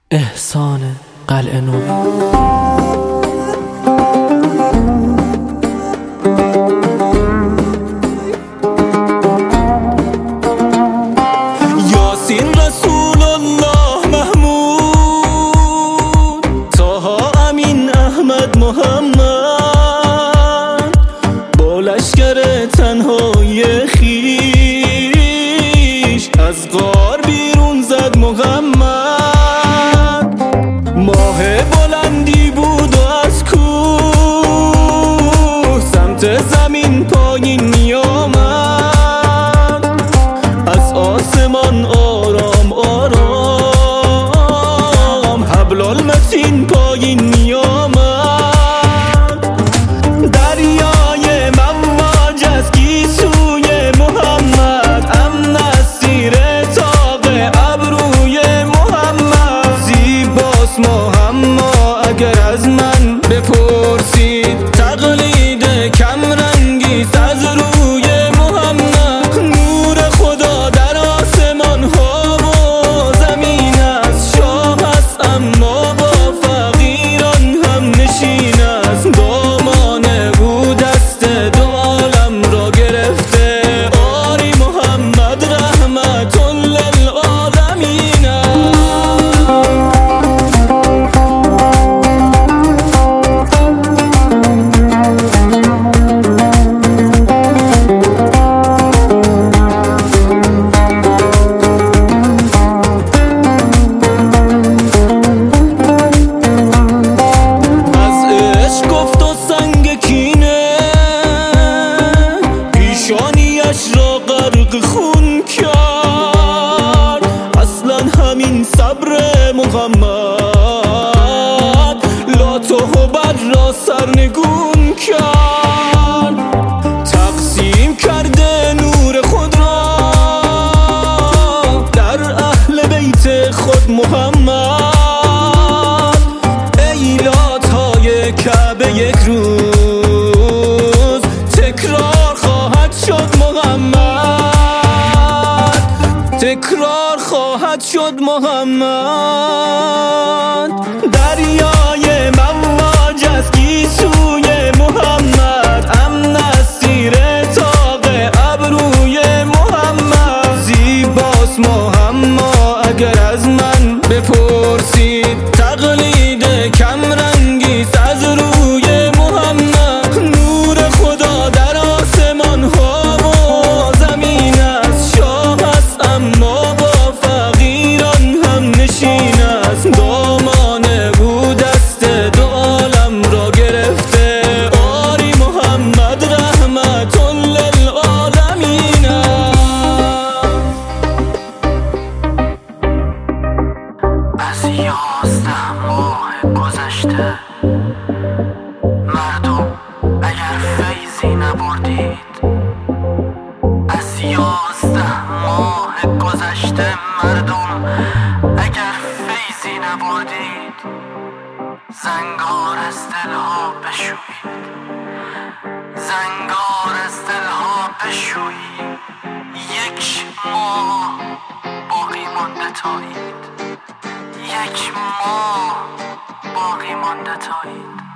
احسان قلعه نو. یاسین رسول الله محمود، طه امین احمد محمد، با لشکر تنهای خویش از غار بیرون زد محمد. ماه بلندی بود و از کوه سمت زمین پایین می آمد، از آسمان آرام آرام حبل المتین پایین می آمد. دریای مواج از گیسوی محمد، امن از زیر طاق ابروی محمد. زیباست اما اگر از من بپرسید، تقلید کمرنگی از روی محمد. نور خدا در آسمان ها و زمین است، شاه است اما با فقیران هم نشین است. دامانه بود دست دو عالم را گرفته، آری محمد رحمت للعالمین است. پیشانیش را غرق خون کرد، اصلا همین صبر محمد لات و هبل را سرنگون کرد. تقسیم کرده نور خود را در اهل بیت خود محمد. ای لات‌های کعبه یک روز تکرار خواهد شد محمد، تکرار خواهد شد محمد. دریای مواج از گیسوی محمد، امن از زیر طاق ابروی محمد. زیباست اما اگر از من بپرسید، تقلید کمرنگی از روی محمد. نور خدا در آسمان ها و زمین است، شاه است اما با فقیران هم نشین است. دامانه بود دست دو عالم را گرفته، آری محمد رحمت للعالمین است. از 11 ماه گذشته مردم اگر فیضی نبردید، از 11 ماه گذشته مردم اگر فیضی نبردید، زنگار از دلها بشویید، زنگار از دلها بشویید. 1 ماه باقی مانده تایید، 1 ماه باقی مانده تایید.